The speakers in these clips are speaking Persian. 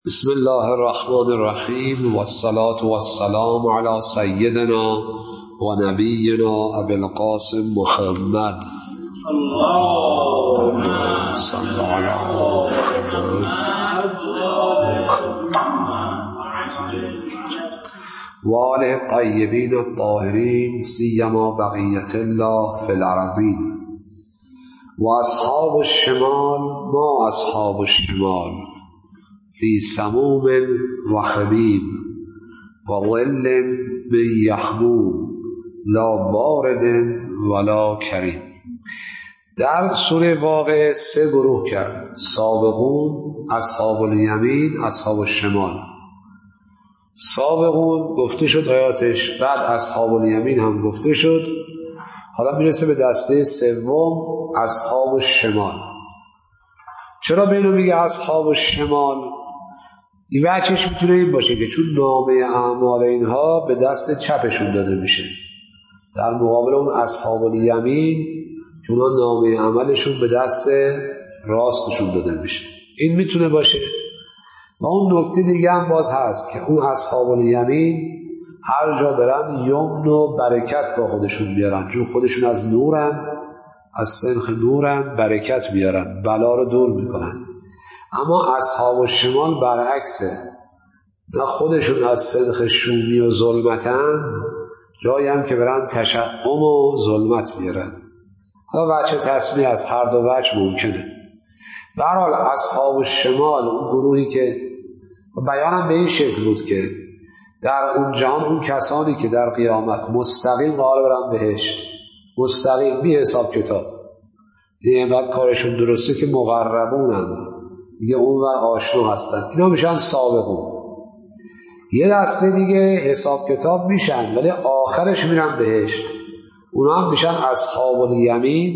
بسم الله الرحمن الرحیم والصلاة والسلام علی سیدنا و نبینا ابی القاسم محمد اللهم صل علی محمد و آله الطیبین الطاهرین سیما بقیة الله فی الارضین و اصحاب الشمال ما اصحاب الشمال فی سموم و حمیم و ظل من یحموم لا بارد ولا کریم. در سوره واقعه سه گروه کرد: سابقون، اصحاب الیمین، اصحاب الشمال. سابقون گفته شد آیاتش، بعد اصحاب الیمین هم گفته شد. حالا میرسه به دسته سوم، اصحاب الشمال. چرا به اینو میگه اصحاب الشمال؟ این وجهش میتونه این باشه که چون نامه اعمال اینها به دست چپشون داده میشه، در مقابل اون اصحاب الیمین که اونها نامه عملشون به دست راستشون داده میشه. این میتونه باشه. و اون نکته دیگه هم باز هست که اون اصحاب الیمین هر جا برن یمن و برکت با خودشون بیارن، چون خودشون از نورن، از سنخ نورن، برکت بیارن، بلا رو دور میکنن. اما اصحاب الشمال برعکسه، نه خودشون از سنخ شومی و ظلمتند، جایی هم که برن تشعم و ظلمت بیارن. حالا وجه تسمیه از هر دو وجه ممکنه. به هر حال اصحاب الشمال اون گروهی که بیانم به این شکل بود که در اون جهان اون کسانی که در قیامت مستقیم قرار برن بهشت، مستقیم بی حساب کتاب، اینقدر کارشون درسته که مقربونند، دیگه اونور آشنا هستن، اینا میشن سابقون. یه دسته دیگه حساب کتاب میشن ولی آخرش میرن بهشت، اونا هم میشن اصحاب الیمین.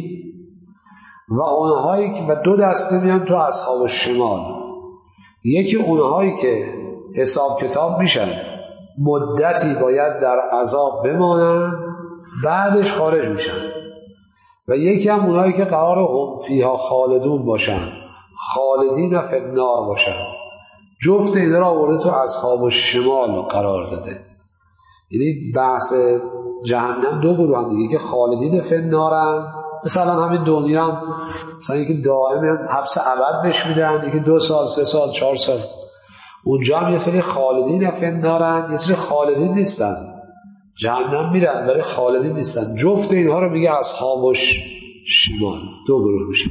و اونهایی که و دو دسته میان تو اصحاب الشمال. یکی اونهایی که حساب کتاب میشن، مدتی باید در عذاب بمانند، بعدش خارج میشن. و یکی هم اونهایی که قرار هم فیها خالدون باشن، خالدین فی النار باشن. جفت اینا را آورده تو اصحاب الشمال قرار داده. یعنی بحث جهنم دو گروه هم دیگه، که خالدین فی النارن، مثلا همین دنیا هم مثلا یکی دائم حبس ابد بهش میدن، یکی 2 سال 3 سال 4 سال. اونجا هم یه سری خالدین فی النارن، یه سری خالدین نیستن، جهنم میرن ولی خالدین نیستن. جفت اینها رو میگه اصحاب الشمال، دو گروه میشه.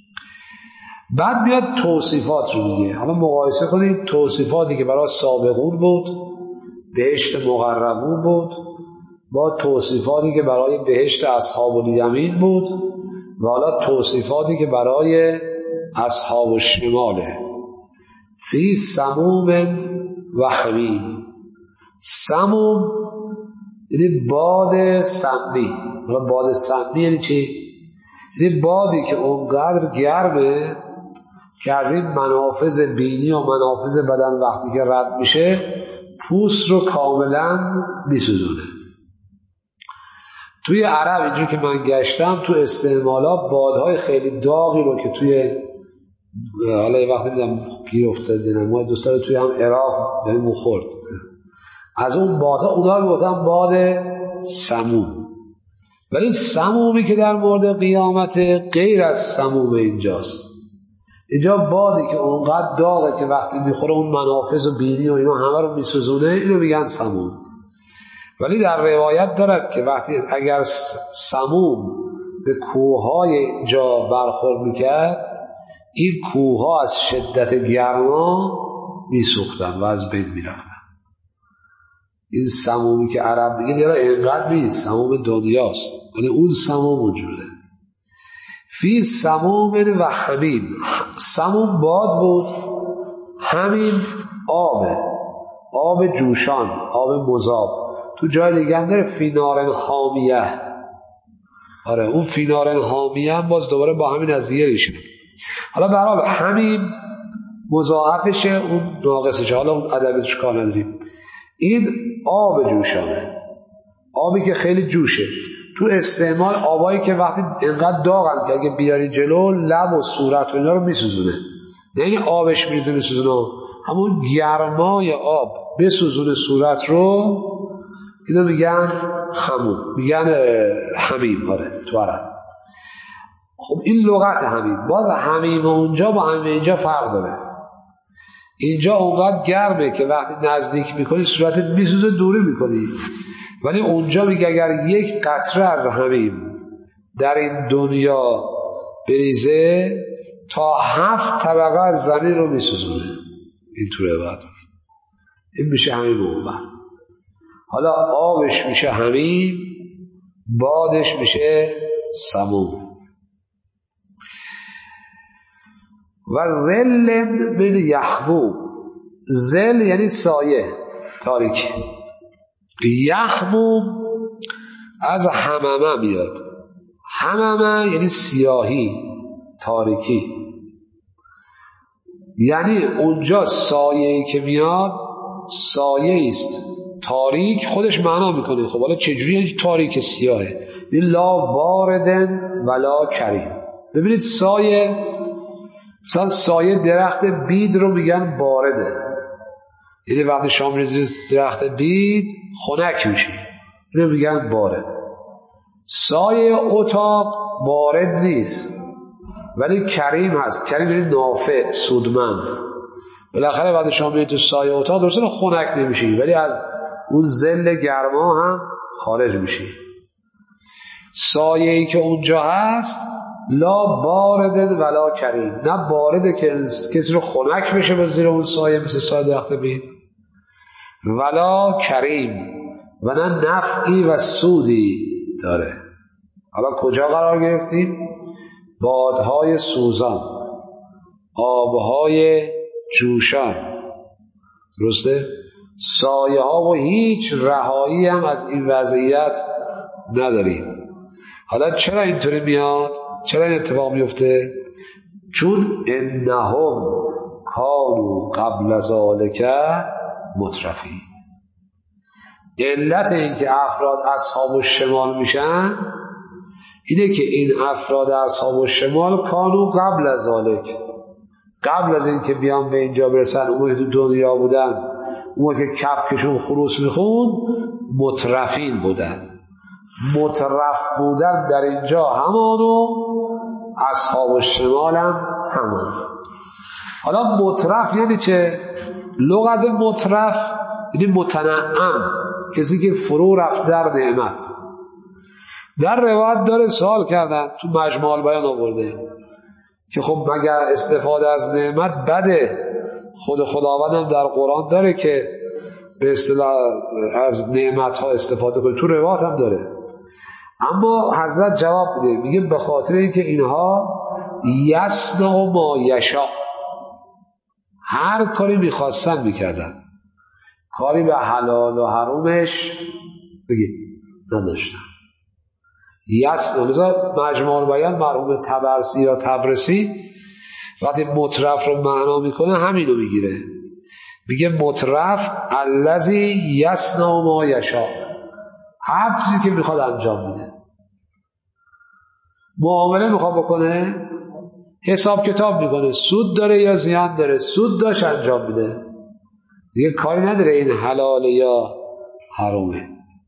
بعد میاد توصیفات رو میگه. حالا مقایسه کنید توصیفاتی که برای سابقون بود، بهشت مقربون بود، با توصیفاتی که برای بهشت اصحاب الیمین بود، و حالا توصیفاتی که برای اصحاب الشماله. فی سموم و حمیم. سموم یعنی باد سمی. حالا باد سمی یعنی چی؟ یعنی بادی که اونقدر گرمه که از این منافذ بینی و منافذ بدن وقتی که رد میشه پوست رو کاملا میسوزونه. توی عرب اینجوری که من گشتم تو استعمالا بادهای خیلی داغی رو که توی حالا یه وقتی میدم گیر افتادیم، ما دوستان توی هم عراق بهمون خورد، از اون بادها اونا رو گفتن باد سموم. ولی سمومی که در مورد قیامت غیر از سموم اینجاست. اینجا بادی که اونقدر داغه که وقتی میخوره اون منافذ و بینی و اینا همه رو میسوزونه، اینو میگن سموم. ولی در روایت دارد که وقتی اگر سموم به کوههای جا برخورد میکرد، این کوهها از شدت گرما میسوختن و از بین میرفتن. این سمومی که عرب میگه دیگه اینقدر نیست، سموم دنیاست، ولی اون سموم اونجوره. فی سموم و حمیم. سموم باد بود، حمیم آبه، آب جوشان، آب مذاب. تو جای دیگه هم داره فی نار حامیه. آره اون فی نار حامیه هم باز دوباره با همین از دیگه ریشه. حالا برای حمیم مضاعفشه، اون ناقصشه، حالا اون ادبیاتش کار نداریم. این آب جوشانه، آبی که خیلی جوشه. تو استعمال آبایی که وقتی انقدر داغن که اگه بیاری جلو لب و صورت و اینا رو میسوزونه، نه این آبش میریزه میسوزونه، همون گرمای آب بسوزونه صورت رو، اینو میگن هموم، میگن حمیم. آره تو عرب. خب این لغت حمیم. باز حمیم اونجا با حمیم اینجا فرق داره. اینجا اونقدر گرمه که وقتی نزدیک میکنی صورتت میسوزه، دوری میکنی، ولی اونجا میگه اگر یک قطره از حمیم در این دنیا بریزه تا 7 طبقه از زمین رو میسوزونه. این طوره بعد این میشه حمیم اونور. حالا آبش میشه حمیم، بادش میشه سموم. و ظل من یحموم. ظل یعنی سایه، تاریکی. یحموم از حممه میاد. حممه یعنی سیاهی، تاریکی. یعنی اونجا سایه‌ای که میاد سایه است تاریک، خودش معنا میکنه. خب حالا چجوری تاریک سیاهه؟ لا باردن ولا کریم. ببینید سایه، مثلا سایه درخت بید رو میگن بارده، یعنی وقتی شام ریزی درخت بید خنک میشه، اینو میگن بارد. سایه اتاق بارد نیست ولی کریم هست. کریم یعنی نافع، سودمند. بالاخره بعد شما میرید تو سایه اتاق درسته خنک نمیشی ولی از اون ظل گرما هم خارج میشی. سایه‌ای که اونجا هست لا بارد ولا کریم، نه بارده که کسی رو خنک بشه به زیر اون سایه مثل سایه درخت بید، ولا کریم، و نه نفعی و سودی داره. حالا کجا قرار گرفتیم؟ بادهای سوزان، آبهای جوشان، درسته؟ سایه ها و هیچ رهایی هم از این وضعیت نداریم. حالا چرا اینطوری میاد؟ چرا این اتفاق میفته؟ چون انهم کانوا قبل ذالک مترفین. علت این که افراد اصحاب الشمال میشن اینه که این افراد اصحاب الشمال کانوا قبل از ذالک، قبل از این که بیان به اینجا برسن، اون که تو دنیا بودن، اون که کپکشون خروس میخون، مترفین بودن. مترف بودن در اینجا همانو اصحاب الشمال هم همان. حالا مترف یعنی چه؟ لغت مترف یعنی متنعم، کسی که فرو رفت در نعمت. در روایت داره سوال کردن، تو مجموع البیان آورده که خب مگر استفاده از نعمت بده؟ خود خداوند هم در قرآن داره که به اصطلاح از نعمت ها استفاده کنه، تو روایت هم داره. اما حضرت جواب میده، میگه به خاطر اینکه اینها یصنع ما یشاء، هر کاری میخواستن میکردن، کاری به حلال و حرومش بگید نداشتن. یصنع، مثلا مجموع البیان مرحوم طبرسی یا طبرسی وقتی مترف رو معنا میکنه همینو میگیره، میگه مترف الذی یصنع ما یشاء، هر چیزی که میخواد انجام میده. معامله میخواد بکنه، حساب کتاب میکنه، سود داره یا زیان داره، سود داشت انجام میده، دیگه کاری نداره این حلاله یا حرامه.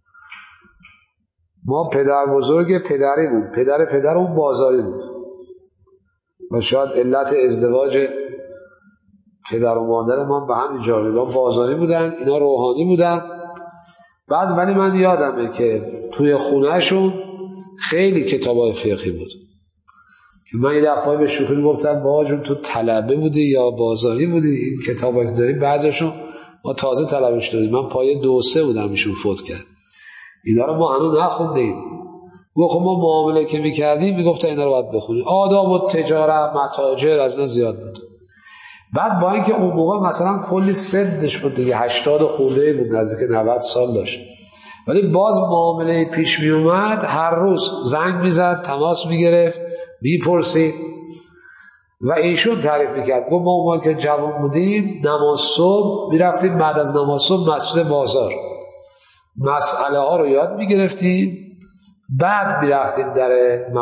ما پدر بزرگ پدری بود، پدر اون بازاری بود و شاید علت ازدواج پدر و مادر ما به همین جا، اینا بازاری بودن، اینا روحانی بودن. بعد ولی من یادمه که توی خونهشون خیلی کتابای فقهی بود که من یه دفعه به شوخی گفتم بابا جون تو طلبه بودی یا بازاری بودی؟ این کتابایی که داری بعضیشون ما تازه طلبش دادیم، من پایه 2-3 بودم ایشون فوت کرد، اینا رو ما هنوز نخوندیم. گفت خب ما معامله که میکردیم میگفتن اینا رو باید بخونیم، آداب و تجارت متاجر از اینا زیاد بود. بعد با اینکه اون موقع مثلا کلی سنش بود دیگه، 80 خورده بود، نزدیک 90 سال داشت، ولی باز معامله پیش می اومد، هر روز زنگ میزد، تماس میگرفت، میپرسید و ایشون تعریف میکرد. گفت ما اون موقع که جوان بودیم نماز صبح میرفتیم، بعد از نماز صبح مسجد بازار مسئله ها رو یاد میگرفتیم، بعد میرفتیم در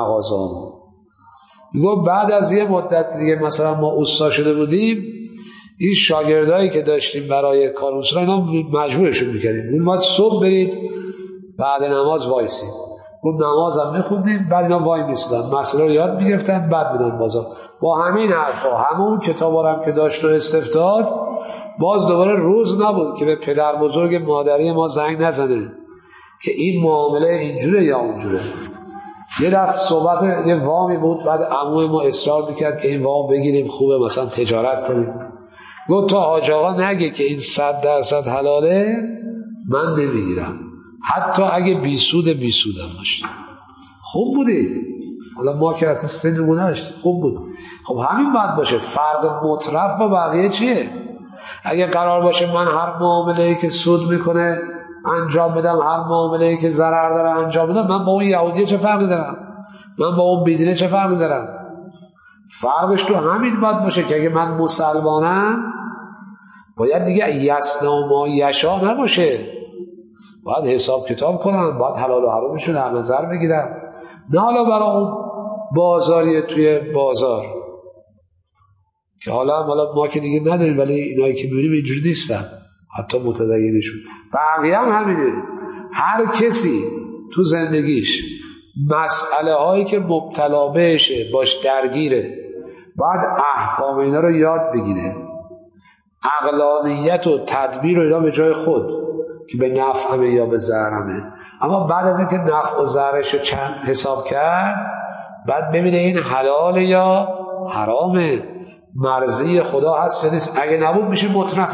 مغازه. میگفت بعد از یه مدت دیگه مثلا ما اوستا شده بودیم، این شاگردایی که داشتیم برای کار اصولا اینا مجبورشون میکردیم اون باید صبح برید بعد نماز وایسید اون نماز هم میخوندیم بعد اینا وای میستدن مسئله رو یاد میگرفتن بعد میدن بازار با همین حرفا همون کتابا هم که داشت و استفتاد باز دوباره روز نبود که به پدر بزرگ مادری ما زنگ نزنه که این معامله اینجوره یا اونجوره. یه دفعه صحبت یه وامی بود بعد عموی ما اصرار میکرد که این وام بگیریم خوبه مثلا تجارت کنیم. گفت تا حاج آقا نگه که این 100% حلاله من نمیگیرم حتی اگه بیسودم باشه. خوب بودی حالا ما که اتسته نمونه داشتیم خوب بود. خب همین باید باشه. فرق مطرف با بقیه چیه؟ اگه قرار باشه من هر معامله‌ای که سود میکنه انجام بدم هر معامله‌ای که ضرر داره انجام بدم من با اون یهودی چه فرقی دارم؟ من با اون بیدینه چه فرقی دارم؟ فرقش تو همین باید باشه که اگه من مسلمانم باید دیگه یسنا ما یشا نباشه باید حساب کتاب کنم باید حلال و حرامش رو در نظر بگیرم نه حالا برای اون بازاریه توی بازار که حالا ما که دیگه نداریم ولی اینایی که میبینیم اینجوری نیستن حتی متدینشون بقیه هم همینه. هر کسی تو زندگیش مسئله هایی که مبتلا بهشه باش درگیره باید احکام اینا رو یاد بگیره عقلانیت و تدبیر و اینا به جای خود که به نفعمه یا به ضررمه اما بعد از اینکه نفع و ضررش رو چند حساب کرد بعد ببینه این حلال یا حرامه مرضی خدا هست یا نیست. اگه نبود میشه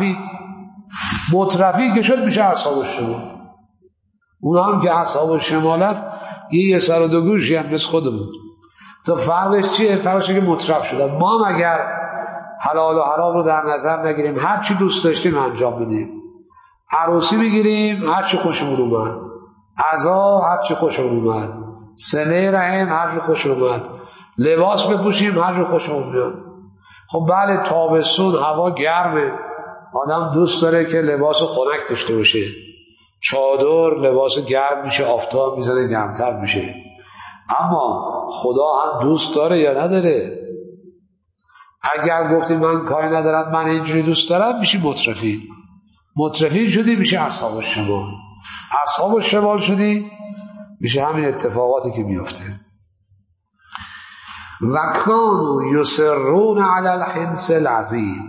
مترفی که شد میشه اصحاب الشمال. اونا هم که اصحاب الشمالت یه سر و دو گوشی هم مثل خودمون. تو فرقش چیه؟ فرقش که مترف شدن. ما هم اگر حلال و حرام رو در نظر نگیریم هر چی دوست داشتیم انجام بدیم عروسی بگیریم هر چی خوشمون اومد عزا هر چی خوشمون اومد صله رحم هر چی خوشمون اومد لباس بپوشیم هر چی خوشمون میاد. خب بله تابستون هوا گرمه آدم دوست داره که لباس خنک داشته باشه چادر لباس گرم میشه آفتاب میزنه گرمتر میشه اما خدا هم دوست داره یا نداره؟ اگر گفتی من کاری ندارم من اینجوری دوست دارم میشی مترفی شدی میشه اصحاب الشمال شدی میشه همین اتفاقاتی که میفته. و کانوا یصرون علی الحنث العظیم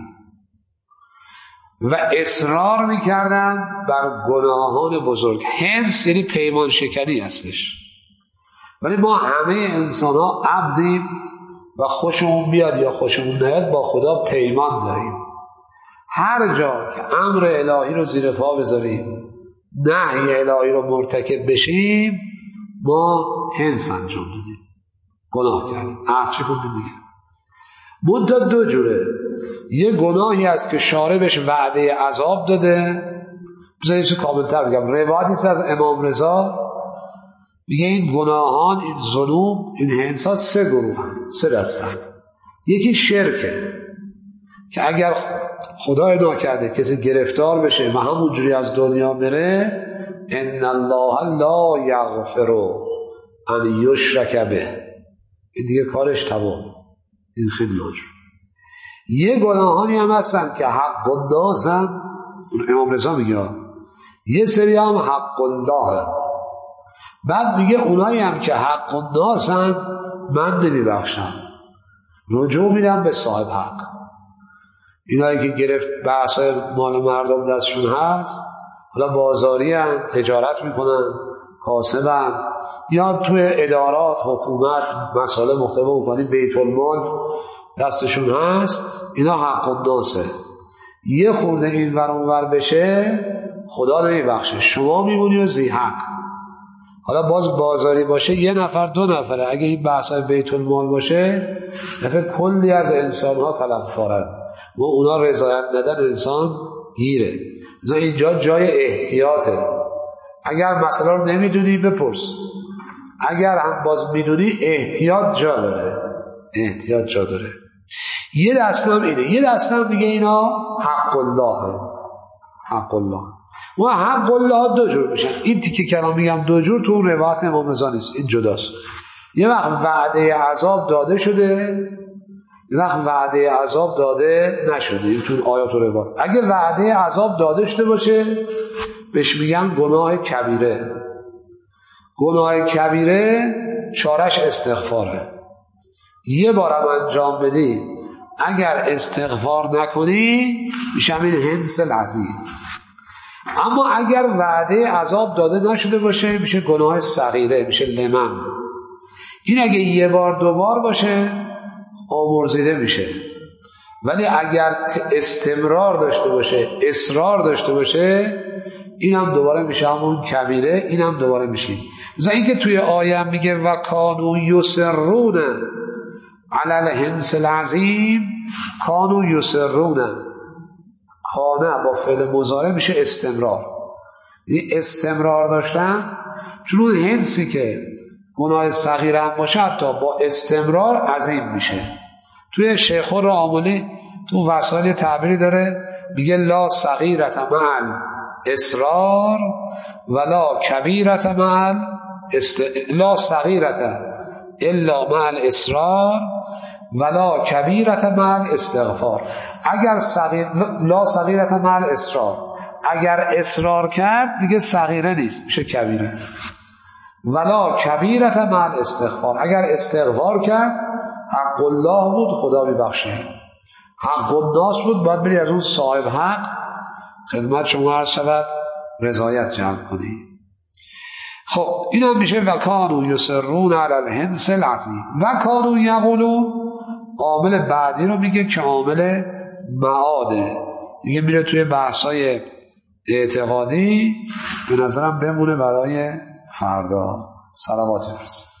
و اصرار میکردن بر گناهان بزرگ. حنث یعنی پیمان شکنی هستش ولی ما همه انسان ها عبدیم و خوشمون بیاد یا خوشمون نیاد با خدا پیمان داریم. هر جا که امر الهی رو زیر پا بذاریم نهی الهی رو مرتکب بشیم ما حنث انجام دادیم گناه کردیم چی کندیم دیگه. منتها دو جوره. یه گناهی است که شارع بهش وعده عذاب داده. بذارید چه کاملتر بگم. روایتی است از امام رضا میگه این گناهان این ذنوب این حنث‌ها 3 گروه هم 3 دستن. یکی شرکه که اگر خدای ناکرده کسی گرفتار بشه و همونجوری از دنیا بره ان الله لا یغفر ان یشرک به این دیگه کارش تمام این خیلی ناجور. یه گناهانی هم هستن که حق الناسند امام رضا میگه یه سری هم حق الله هست. بعد میگه اونایی هم که حق الناسند من نمیبخشم رجوع میدم به صاحب حق. اینایی که گرفت بحثای مال مردم دستشون هست حالا بازاری هست تجارت میکنن کاسبن یا توی ادارات حکومت مسائل مختلف میکنن بیت المال دستشون هست اینا حق الناسه. یه خورده این ور اون ور بشه خدا نمیبخشه شما میمونی و ذی حق. حالا باز بازاری باشه 1 نفر 2 نفره اگه این بحثای بیت المال باشه دفعه کلی از انسان ها طلبکارن و اونا رضایت ندن انسان گیره. اینجا جای احتیاطه. اگر مسئله رو نمیدونی بپرس اگر هم باز میدونی احتیاط جا داره. یه دستم اینه. یه دستم دیگه اینا حق الله هست. و حق الله 2 جور میشن. این تیکه کلام میگم 2 جور تو روایت امام رضا نیست این جداست. یه وقت وعده عذاب داده شده این وقت وعده عذاب داده نشده. این تو آیات و روایات. اگه وعده عذاب داده شده باشه بهش میگن گناه کبیره. گناه کبیره چارش استغفاره. یه بارم انجام بدی، اگر استغفار نکنی میشه همین حنث العظیم. اما اگر وعده عذاب داده نشده باشه میشه گناه صغیره، میشه لمم. این اگه یه بار دو بار باشه آمرزیده میشه. ولی اگر استمرار داشته باشه، اصرار داشته باشه، این هم دوباره میشه همون کبیره، این هم دوباره میشه. مثلا این که توی آیه میگه و کانو یسرون علی الحنث العظیم، کانو یسرون، کانه با فعل مضارع میشه استمرار. این استمرار داشتن، چون اون حنثی که گناه صغیر هم باشه حتی با استمرار عظیم میشه. توی شیخ الراملی تو وسائل تعبیری داره میگه لا صغیرة مع اصرار ولا کبیرة مع لا صغیرة الا مع الاصرار ولا کبیرة مع الاستغفار. اگر لا صغیرة مع الاصرار، اگر اصرار کرد دیگه صغیره نیست، میشه کبیره. ولا کبیرة مع الاستغفار، اگر استغفار کرد حق الله بود خدا میبخشه، حق الناس بود باید بری از اون صاحب حق خدمت شما عرض شود رضایت جلب کنی. خب این هم میشه و کانوا یصرون علی الحنث العظیم و کانوا یقولون. عامل بعدی رو میگه که عامل معاده دیگه، میره توی بحثای اعتقادی، به نظرم بمونه برای فردا. صلوات بفرستید.